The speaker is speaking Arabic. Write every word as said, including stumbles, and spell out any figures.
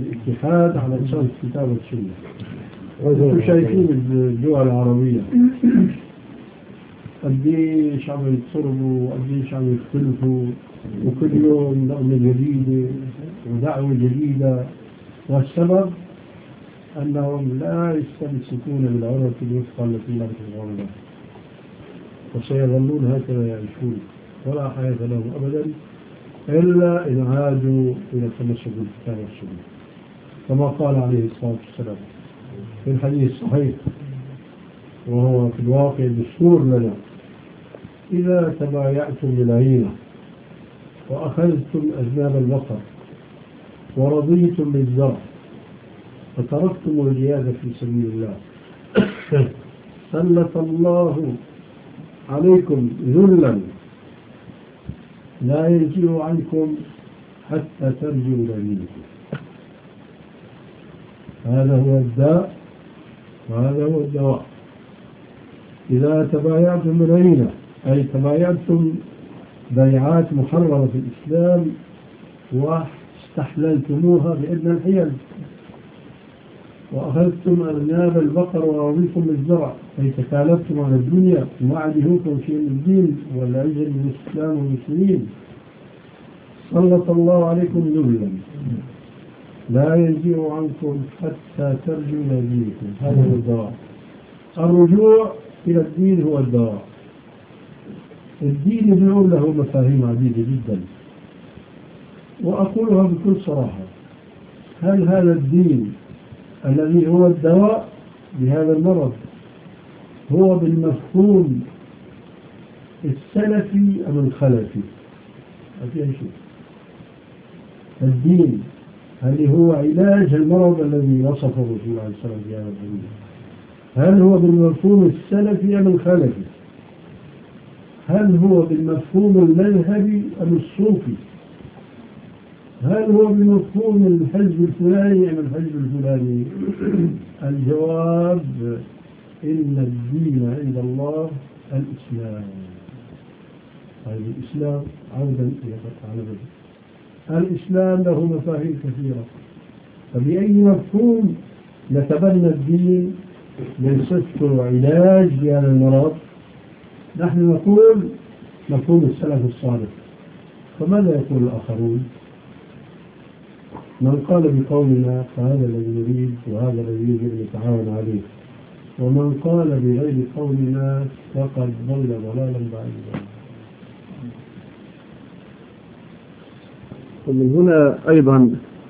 الاتحاد على أساس كتاب السنة. وانتم شايفين الدول العربية قديش عم يتصرفوا وقديش عم يختلفوا، وكل يوم نقمة جديدة ودعوة جديدة، والسبب أنهم لا يستمسكون بالعروة الوثقى التي لا تتغير، وسيظلون هكذا يعيشون ولا حياة لهم أبدا إلا إن عادوا إلى التمسك بالكتاب والسنة، كما قال عليه الصلاة والسلام في الحديث الصحيح، وهو في الواقع دستور لنا: إذا تبايعتم بالعينة وأخذتم أذناب البقر ورضيتم بالزرع فتركتم الجهاد في سبيل الله سلط الله عليكم ذلا لا يرجع عنكم حتى ترجعوا دينكم. هذا هو الداء وهذا هو الدواء. إذا تبايعتم بالعينة أي تبايعتم بيعات محرمة في الإسلام واستحللتموها بإذن الحيل، وأخذتم أذناب البقر ورضيتم بالزرع أي تكالفتم على الدنيا وما عدهوكم شيء من الدين والعزة من الإسلام والمسلمين، سلط الله عليكم ذلا لا يرجع عنكم حتى ترجعوا إلى دينكم. هذا هو الدواء. الرجوع إلى الدين هو الدواء. الدين يدعو له مفاهيم عديدة جدا، وأقولها بكل صراحة: هل هذا الدين الذي هو الدواء بهذا المرض هو بالمفهوم السلفي أم الخلفي؟ أفيها شيء. الدين هل هو علاج المرض الذي وصفه الرسول عليه الصلاة والسلام في هذا الحديث؟ هل هو بالمفهوم السلفي أم الخلفي؟ هل هو بالمفهوم المذهبي أم الصوفي؟ هل هو بمفهوم الحزب الفلاني أم الحزب الفلاني؟ الجواب: إن الدين عند الله الإسلام. طيب الإسلام عودا على بدء الإسلام له مفاهيم كثيرة، فبأي مفهوم نتبنى الدين من صفة علاج لهذا المرض؟ نحن نقول مفهوم السلف الصالح، فماذا يقول الآخرون؟ من قال بقولنا فهذا الذي نريد وهذا الذي يجب أن نتعاون عليه، ومن قال بغير قولنا فقد ضل ضلالا بعيدا. ومن هنا أيضا